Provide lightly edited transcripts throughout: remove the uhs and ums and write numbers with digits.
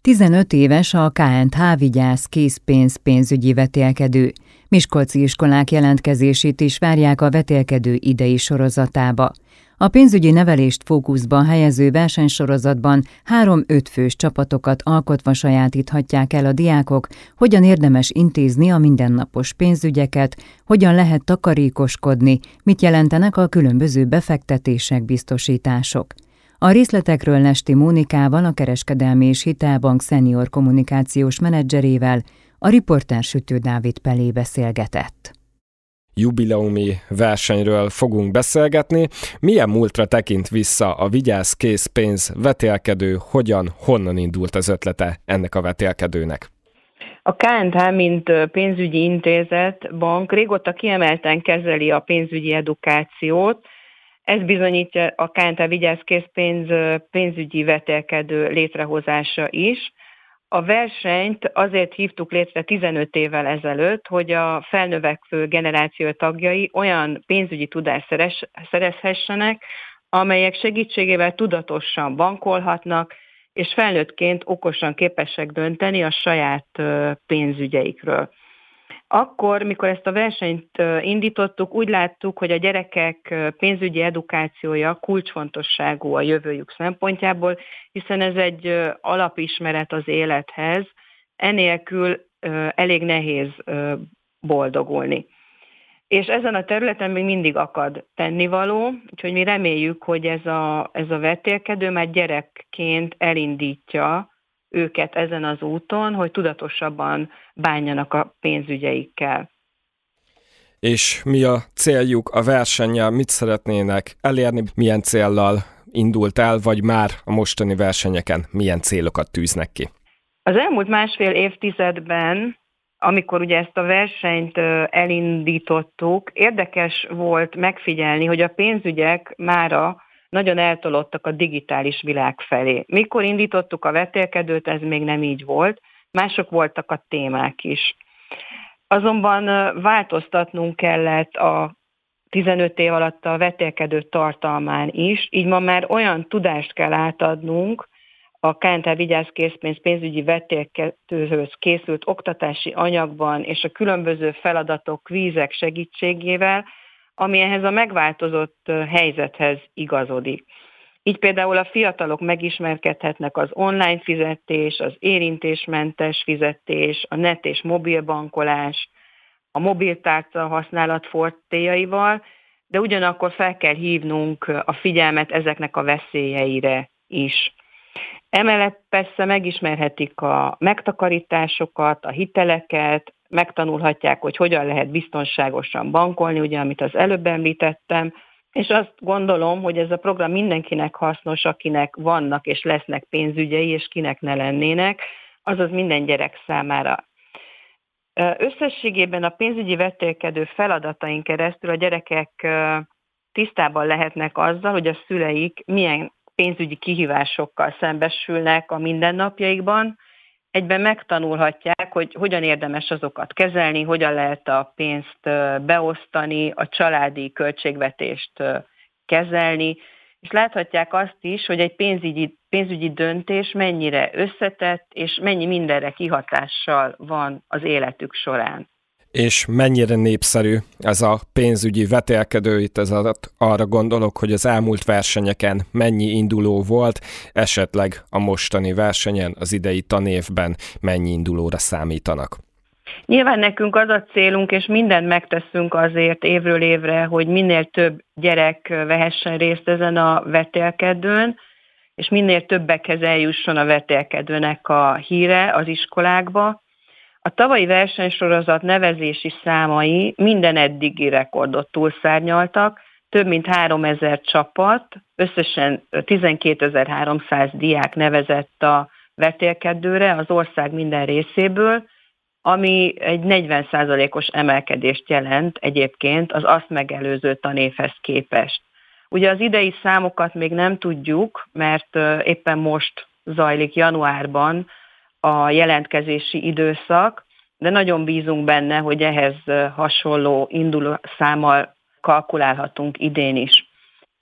15 éves a KNTH Vigyázz Készpénz pénzügyi vetélkedő. Miskolci iskolák jelentkezését is várják a vetélkedő idei sorozatába. A pénzügyi nevelést fókuszban helyező versenysorozatban 3-5 fős csapatokat alkotva sajátíthatják el a diákok, hogyan érdemes intézni a mindennapos pénzügyeket, hogyan lehet takarékoskodni, mit jelentenek a különböző befektetések, biztosítások. A részletekről Lesti Mónikával, a Kereskedelmi és Hitelbank szenior kommunikációs menedzserével, a riporter Sütő Dávid Pelé beszélgetett. Jubileumi versenyről fogunk beszélgetni. Milyen múltra tekint vissza a Vigyázz Készpénz vetélkedő, honnan indult az ötlete ennek a vetélkedőnek? A KNTH, mint pénzügyi intézet, bank régóta kiemelten kezeli a pénzügyi edukációt. Ez bizonyítja a KNTH Vigyázz Készpénz pénzügyi vetélkedő létrehozása is. A versenyt azért hívtuk létre 15 évvel ezelőtt, hogy a felnövekvő generáció tagjai olyan pénzügyi tudást szerezhessenek, amelyek segítségével tudatosan bankolhatnak, és felnőttként okosan képesek dönteni a saját pénzügyeikről. Akkor, mikor ezt a versenyt indítottuk, úgy láttuk, hogy a gyerekek pénzügyi edukációja kulcsfontosságú a jövőjük szempontjából, hiszen ez egy alapismeret az élethez, enélkül elég nehéz boldogulni. És ezen a területen még mindig akad tennivaló, úgyhogy mi reméljük, hogy ez a vetélkedő már gyerekként elindítja őket ezen az úton, hogy tudatosabban bánjanak a pénzügyeikkel. És mi a céljuk a versennyel, mit szeretnének elérni, milyen céllal indult el, vagy már a mostani versenyeken milyen célokat tűznek ki? Az elmúlt másfél évtizedben, amikor ugye ezt a versenyt elindítottuk, érdekes volt megfigyelni, hogy a pénzügyek mára nagyon eltolódtak a digitális világ felé. Mikor indítottuk a vetélkedőt, ez még nem így volt, mások voltak a témák is. Azonban változtatnunk kellett a 15 év alatt a vetélkedő tartalmán is, így ma már olyan tudást kell átadnunk a KNTH Vigyázz Készpénz pénzügyi vetélkedőhöz készült oktatási anyagban és a különböző feladatok, kvízek segítségével, ami ehhez a megváltozott helyzethez igazodik. Így például a fiatalok megismerkedhetnek az online fizetés, az érintésmentes fizetés, a net és mobilbankolás, a mobiltárca használat fortéjaival, de ugyanakkor fel kell hívnunk a figyelmet ezeknek a veszélyeire is. Emellett persze megismerhetik a megtakarításokat, a hiteleket, megtanulhatják, hogy hogyan lehet biztonságosan bankolni, ugye, amit az előbb említettem, és azt gondolom, hogy ez a program mindenkinek hasznos, akinek vannak és lesznek pénzügyei, és kinek ne lennének, azaz minden gyerek számára. Összességében a pénzügyi vetélkedő feladatain keresztül a gyerekek tisztában lehetnek azzal, hogy a szüleik milyen pénzügyi kihívásokkal szembesülnek a mindennapjaikban, egyben megtanulhatják, hogy hogyan érdemes azokat kezelni, hogyan lehet a pénzt beosztani, a családi költségvetést kezelni, és láthatják azt is, hogy egy pénzügyi döntés mennyire összetett, és mennyi mindenre kihatással van az életük során. És mennyire népszerű ez a pénzügyi vetélkedő, itt arra gondolok, hogy az elmúlt versenyeken mennyi induló volt, esetleg a mostani versenyen, az idei tanévben mennyi indulóra számítanak? Nyilván nekünk az a célunk, és mindent megteszünk azért évről évre, hogy minél több gyerek vehessen részt ezen a vetélkedőn, és minél többekhez eljusson a vetélkedőnek a híre az iskolákba. A tavalyi versenysorozat nevezési számai minden eddigi rekordot túlszárnyaltak, több mint 3000 csapat, összesen 12.300 diák nevezett a vetélkedőre az ország minden részéből, ami egy 40%-os emelkedést jelent egyébként az azt megelőző tanévhez képest. Ugye az idei számokat még nem tudjuk, mert éppen most zajlik januárban a jelentkezési időszak, de nagyon bízunk benne, hogy ehhez hasonló induló számmal kalkulálhatunk idén is.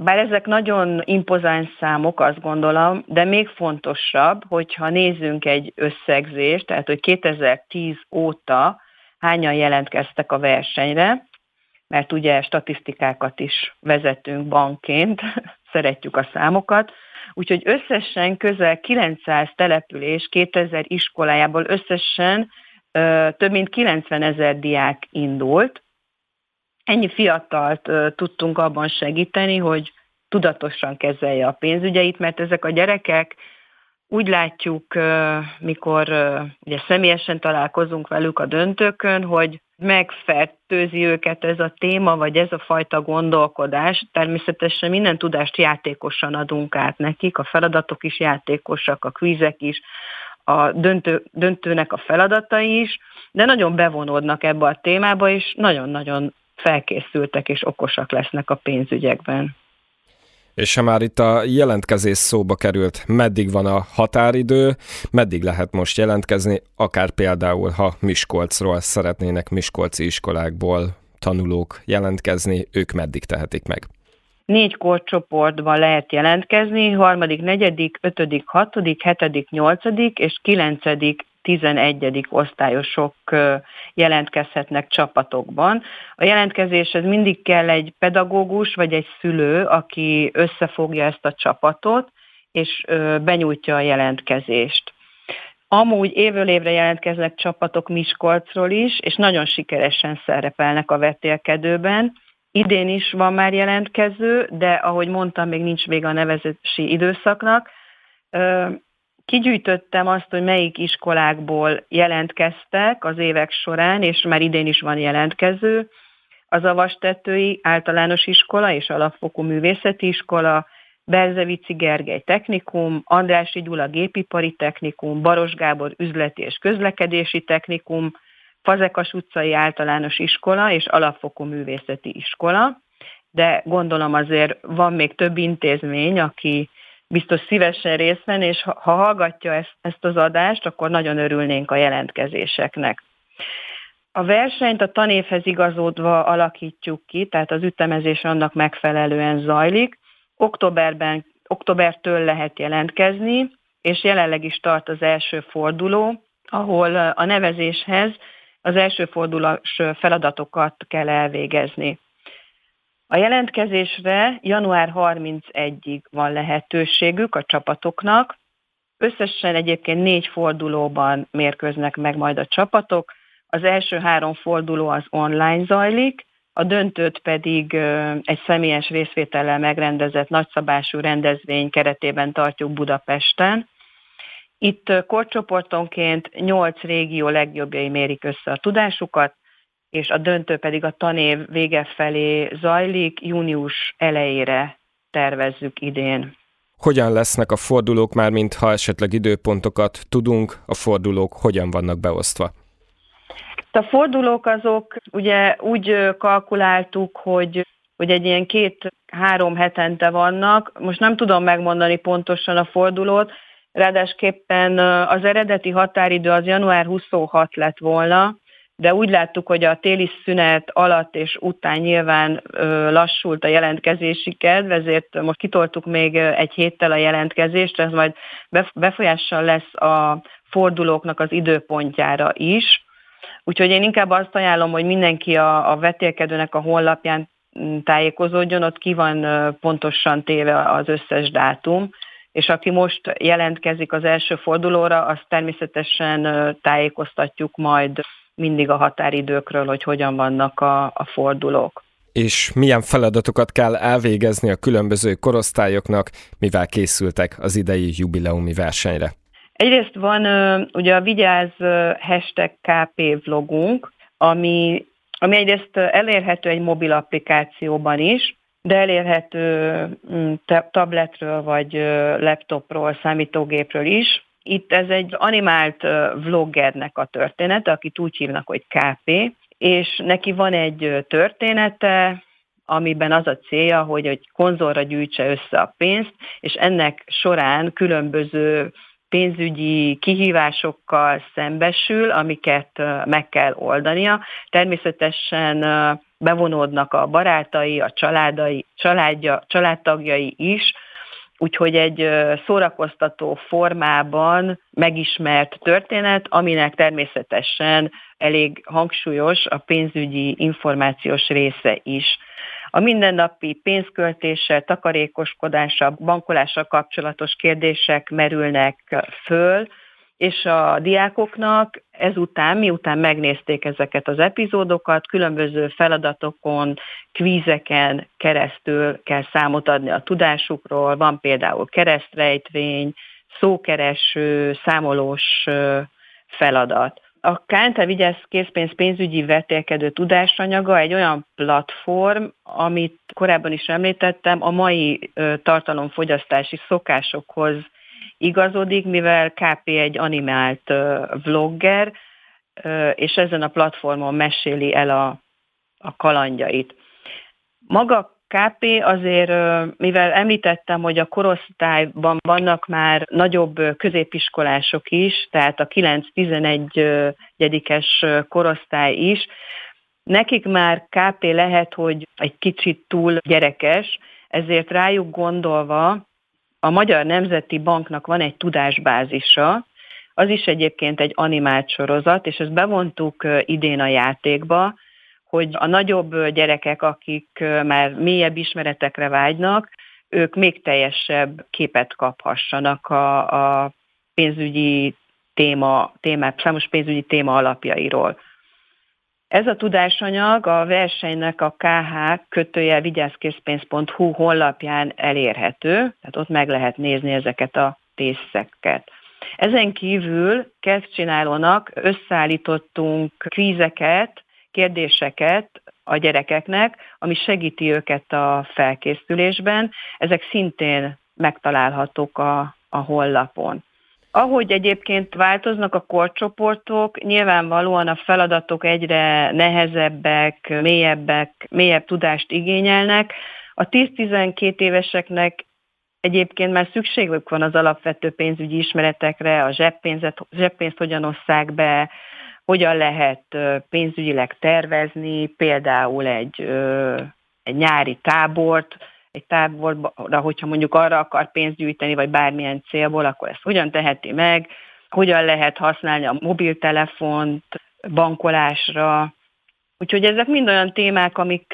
Bár ezek nagyon impozáns számok, azt gondolom, de még fontosabb, hogyha nézzünk egy összegzést, tehát hogy 2010 óta hányan jelentkeztek a versenyre, mert ugye statisztikákat is vezetünk bankként, szeretjük a számokat, úgyhogy összesen közel 900 település 2000 iskolájából összesen több mint 90 000 diák indult. Ennyi fiatalt tudtunk abban segíteni, hogy tudatosan kezelje a pénzügyeit, mert ezek a gyerekek, úgy látjuk, mikor ugye személyesen találkozunk velük a döntőkön, hogy megfertőzi őket ez a téma, vagy ez a fajta gondolkodás. Természetesen minden tudást játékosan adunk át nekik, a feladatok is játékosak, a kvízek is, a döntőnek a feladatai is, de nagyon bevonódnak ebbe a témába, és nagyon-nagyon felkészültek és okosak lesznek a pénzügyekben. És ha már itt a jelentkezés szóba került, meddig van a határidő, meddig lehet most jelentkezni, akár például, ha Miskolcról szeretnének miskolci iskolákból tanulók jelentkezni, ők meddig tehetik meg? 4 korcsoportban lehet jelentkezni, 3., 4., 5., 6., 7., 8. és 9., 11. osztályosok jelentkezhetnek csapatokban. A jelentkezéshez mindig kell egy pedagógus vagy egy szülő, aki összefogja ezt a csapatot, és benyújtja a jelentkezést. Amúgy évről évre jelentkeznek csapatok Miskolcról is, és nagyon sikeresen szerepelnek a vetélkedőben. Idén is van már jelentkező, de ahogy mondtam, még nincs vége a nevezési időszaknak. Kigyűjtöttem azt, hogy melyik iskolákból jelentkeztek az évek során, és már idén is van jelentkező. Az Avastetői Általános Iskola és Alapfokú Művészeti Iskola, Berzevici Gergely Technikum, Andrássy Gyula Gépipari Technikum, Baros Gábor Üzleti és Közlekedési Technikum, Fazekas utcai Általános Iskola és Alapfokú Művészeti Iskola, de gondolom azért van még több intézmény, aki biztos szívesen részt venni, és ha hallgatja ezt az adást, akkor nagyon örülnénk a jelentkezésemnek. A versenyt a tanévhez igazodva alakítjuk ki, tehát az ütemezés annak megfelelően zajlik. Októbertől lehet jelentkezni, és jelenleg is tart az első forduló, ahol a nevezéshez az első fordulós feladatokat kell elvégezni. A jelentkezésre január 31-ig van lehetőségük a csapatoknak. Összesen egyébként 4 fordulóban mérkőznek meg majd a csapatok. Az első 3 forduló az online zajlik, a döntőt pedig egy személyes részvétellel megrendezett nagyszabású rendezvény keretében tartjuk Budapesten. Itt korcsoportonként 8 régió legjobbjai mérik össze a tudásukat, és a döntő pedig a tanév vége felé zajlik, június elejére tervezzük idén. Hogyan lesznek a fordulók már, mintha esetleg időpontokat tudunk, a fordulók hogyan vannak beosztva? A fordulók azok ugye úgy kalkuláltuk, hogy egy ilyen 2-3 hetente vannak. Most nem tudom megmondani pontosan a fordulót, ráadásképpen az eredeti határidő az január 26 lett volna, de úgy láttuk, hogy a téli szünet alatt és után nyilván lassult a jelentkezési kedv, ezért most kitoltuk még egy héttel a jelentkezést, ez majd befolyással lesz a fordulóknak az időpontjára is. Úgyhogy én inkább azt ajánlom, hogy mindenki a vetélkedőnek a honlapján tájékozódjon, ott ki van pontosan téve az összes dátum, és aki most jelentkezik az első fordulóra, azt természetesen tájékoztatjuk majd mindig a határidőkről, hogy hogyan vannak a fordulók. És milyen feladatokat kell elvégezni a különböző korosztályoknak, mivel készültek az idei jubileumi versenyre? Egyrészt van ugye a Vigyázz #KP vlogunk, ami egyrészt elérhető egy mobil applikációban is, de elérhető tabletről vagy laptopról, számítógépről is. Itt ez egy animált vloggernek a története, akit úgy hívnak, hogy KP, és neki van egy története, amiben az a célja, hogy egy konzolra gyűjtse össze a pénzt, és ennek során különböző pénzügyi kihívásokkal szembesül, amiket meg kell oldania. Természetesen bevonódnak a barátai, a családtagjai is, úgyhogy egy szórakoztató formában megismert történet, aminek természetesen elég hangsúlyos a pénzügyi információs része is. A mindennapi pénzköltéssel, takarékoskodással, bankolással kapcsolatos kérdések merülnek föl, és a diákoknak ezután, miután megnézték ezeket az epizódokat, különböző feladatokon, kvízeken keresztül kell számot adni a tudásukról. Van például keresztrejtvény, szókereső, számolós feladat. A KNT Vigyázz Készpénz pénzügyi vetélkedő tudásanyaga egy olyan platform, amit korábban is említettem, a mai tartalomfogyasztási szokásokhoz igazodik, mivel KP egy animált vlogger, és ezen a platformon meséli el a kalandjait. Maga KP azért, mivel említettem, hogy a korosztályban vannak már nagyobb középiskolások is, tehát a 9-11-es korosztály is, nekik már KP lehet, hogy egy kicsit túl gyerekes, ezért rájuk gondolva a Magyar Nemzeti Banknak van egy tudásbázisa, az is egyébként egy animált sorozat, és ezt bevontuk idén a játékba, hogy a nagyobb gyerekek, akik már mélyebb ismeretekre vágynak, ők még teljesebb képet kaphassanak a pénzügyi számos pénzügyi téma alapjairól. Ez a tudásanyag a versenynek a kh-vigyázkészpénz.hu honlapján elérhető, tehát ott meg lehet nézni ezeket a tészeket. Ezen kívül kezdcsinálónak összeállítottunk kvízeket, kérdéseket a gyerekeknek, ami segíti őket a felkészülésben. Ezek szintén megtalálhatók a honlapon. Ahogy egyébként változnak a korcsoportok, nyilvánvalóan a feladatok egyre nehezebbek, mélyebb tudást igényelnek. A 10-12 éveseknek egyébként már szükségük van az alapvető pénzügyi ismeretekre, a zseppénzt hogyan osszák be, hogyan lehet pénzügyileg tervezni, például egy nyári tábort, egy táborra, hogyha mondjuk arra akar pénzt gyűjteni, vagy bármilyen célból, akkor ezt hogyan teheti meg, hogyan lehet használni a mobiltelefont bankolásra. Úgyhogy ezek mind olyan témák, amik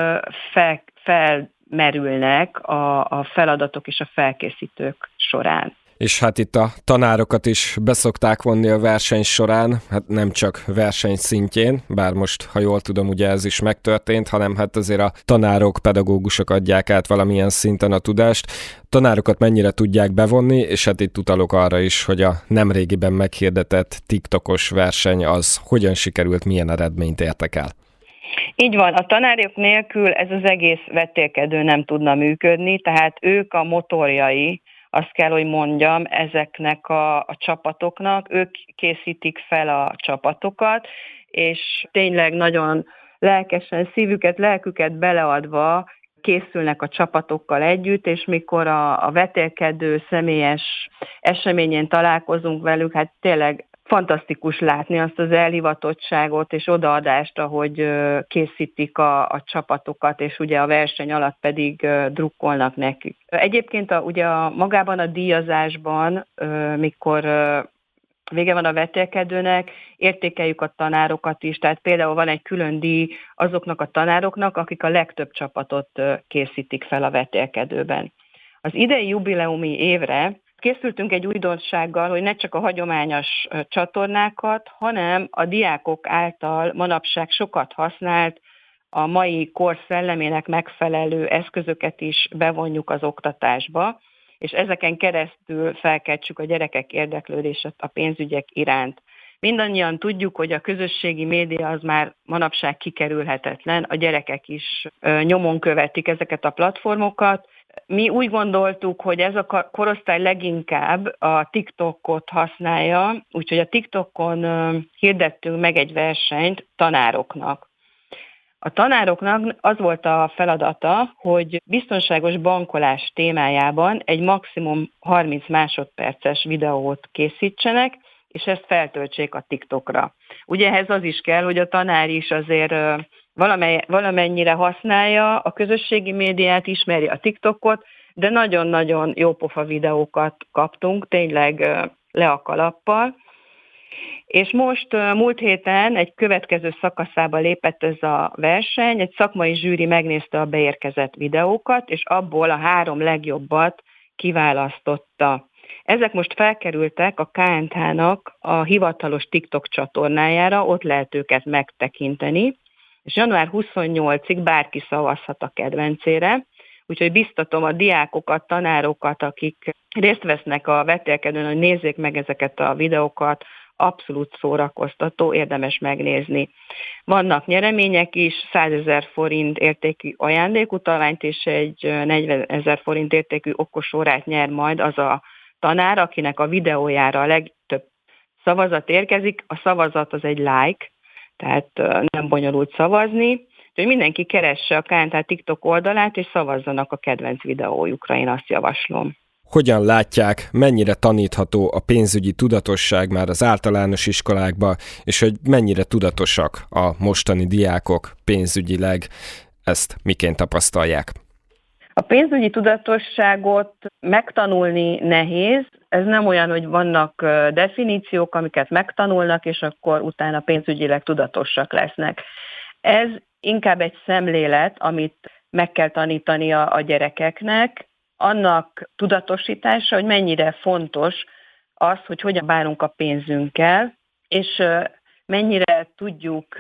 felmerülnek a feladatok és a felkészítők során. És hát itt a tanárokat is beszokták vonni a verseny során, hát nem csak verseny szintjén, bár most, ha jól tudom, ugye ez is megtörtént, hanem hát azért a tanárok, pedagógusok adják át valamilyen szinten a tudást. Tanárokat mennyire tudják bevonni, és hát itt utalok arra is, hogy a nemrégiben meghirdetett TikTokos verseny az hogyan sikerült, milyen eredményt értek el. Így van, a tanárok nélkül ez az egész vetélkedő nem tudna működni, tehát ők a motorjai, azt kell, hogy mondjam, ezeknek a csapatoknak, ők készítik fel a csapatokat, és tényleg nagyon lelkesen, szívüket, lelküket beleadva készülnek a csapatokkal együtt, és mikor a vetélkedő személyes eseményén találkozunk velük, hát tényleg fantasztikus látni azt az elhivatottságot és odaadást, ahogy készítik a csapatokat, és ugye a verseny alatt pedig drukkolnak nekik. Egyébként ugye magában a díjazásban, mikor vége van a vetélkedőnek, értékeljük a tanárokat is, tehát például van egy külön díj azoknak a tanároknak, akik a legtöbb csapatot készítik fel a vetélkedőben. Az idei jubileumi évre készültünk egy újdonsággal, hogy ne csak a hagyományos csatornákat, hanem a diákok által manapság sokat használt, a mai kor szellemének megfelelő eszközöket is bevonjuk az oktatásba, és ezeken keresztül felkeltsük a gyerekek érdeklődését a pénzügyek iránt. Mindannyian tudjuk, hogy a közösségi média az már manapság kikerülhetetlen, a gyerekek is nyomon követik ezeket a platformokat. Mi úgy gondoltuk, hogy ez a korosztály leginkább a TikTokot használja, úgyhogy a TikTokon hirdettünk meg egy versenyt tanároknak. A tanároknak az volt a feladata, hogy biztonságos bankolás témájában egy maximum 30 másodperces videót készítsenek, és ezt feltöltsék a TikTokra. Ugye ehhez az is kell, hogy a tanár is azért valamennyire használja a közösségi médiát, ismeri a TikTokot, de nagyon-nagyon jópofa videókat kaptunk, tényleg le a kalappal. És most múlt héten egy következő szakaszába lépett ez a verseny, egy szakmai zsűri megnézte a beérkezett videókat, és abból a 3 legjobbat kiválasztotta. Ezek most felkerültek a KNTH-nak a hivatalos TikTok csatornájára, ott lehet őket megtekinteni, és január 28-ig bárki szavazhat a kedvencére, úgyhogy biztatom a diákokat, tanárokat, akik részt vesznek a vetélkedőn, hogy nézzék meg ezeket a videókat, abszolút szórakoztató, érdemes megnézni. Vannak nyeremények is, 100 000 forint értékű ajándékutalványt és egy 40 000 forint értékű okosórát nyer majd az a tanár, akinek a videójára a legtöbb szavazat érkezik. A szavazat az egy like, tehát nem bonyolult szavazni. Úgyhogy mindenki keresse a KNTH TikTok oldalát, és szavazzanak a kedvenc videójukra, én azt javaslom. Hogyan látják, mennyire tanítható a pénzügyi tudatosság már az általános iskolákban, és hogy mennyire tudatosak a mostani diákok pénzügyileg, ezt miként tapasztalják? A pénzügyi tudatosságot megtanulni nehéz, ez nem olyan, hogy vannak definíciók, amiket megtanulnak, és akkor utána pénzügyileg tudatosak lesznek. Ez inkább egy szemlélet, amit meg kell tanítani a gyerekeknek, annak tudatosítása, hogy mennyire fontos az, hogy hogyan bánunk a pénzünkkel, és mennyire tudjuk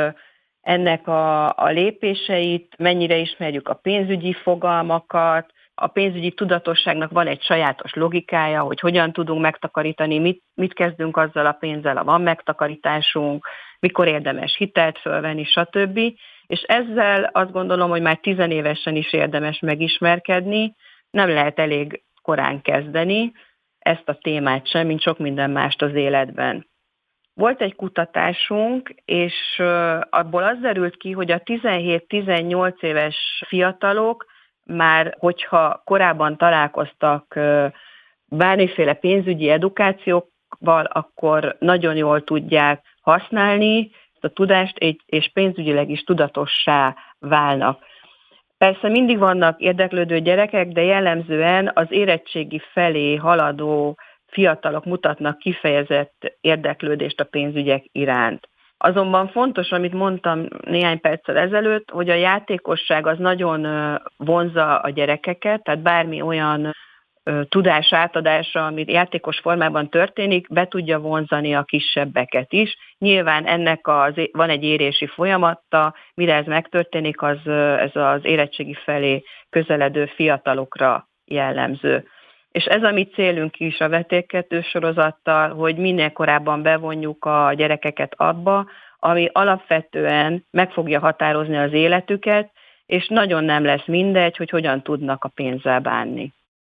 ennek a lépéseit, mennyire ismerjük a pénzügyi fogalmakat. A pénzügyi tudatosságnak van egy sajátos logikája, hogy hogyan tudunk megtakarítani, mit kezdünk azzal a pénzzel, ha van megtakarításunk, mikor érdemes hitelt fölvenni, stb. És ezzel azt gondolom, hogy már 10 évesen is érdemes megismerkedni, nem lehet elég korán kezdeni ezt a témát sem, mint sok minden mást az életben. Volt egy kutatásunk, és abból az derült ki, hogy a 17-18 éves fiatalok már, hogyha korábban találkoztak bármiféle pénzügyi edukációval, akkor nagyon jól tudják használni ezt a tudást, és pénzügyileg is tudatossá válnak. Persze mindig vannak érdeklődő gyerekek, de jellemzően az érettségi felé haladó fiatalok mutatnak kifejezett érdeklődést a pénzügyek iránt. Azonban fontos, amit mondtam néhány perccel ezelőtt, hogy a játékosság az nagyon vonzza a gyerekeket, tehát bármi olyan tudás átadása, amit játékos formában történik, be tudja vonzani a kisebbeket is. Nyilván ennek van egy érési folyamata, mire ez megtörténik, ez az érettségi felé közeledő fiatalokra jellemző. És ez a mi célunk is a vetélkedő sorozattal, hogy minél korábban bevonjuk a gyerekeket abba, ami alapvetően meg fogja határozni az életüket, és nagyon nem lesz mindegy, hogy hogyan tudnak a pénzzel bánni.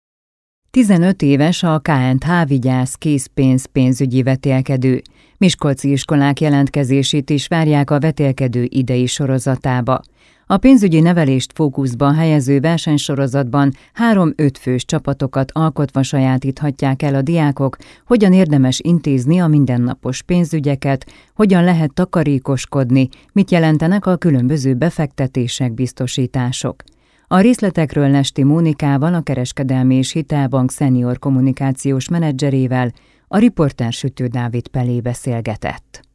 15 éves a KNTH Vigyázz Készpénz pénzügyi vetélkedő. Miskolci iskolák jelentkezését is várják a vetélkedő idei sorozatába. A pénzügyi nevelést fókuszban helyező versenysorozatban 3-5 fős csapatokat alkotva sajátíthatják el a diákok, hogyan érdemes intézni a mindennapos pénzügyeket, hogyan lehet takarékoskodni, mit jelentenek a különböző befektetések, biztosítások. A részletekről Lesti Mónikával, a Kereskedelmi és Hitelbank szenior kommunikációs menedzserével, a riporter Sütő Dávid Pelé beszélgetett.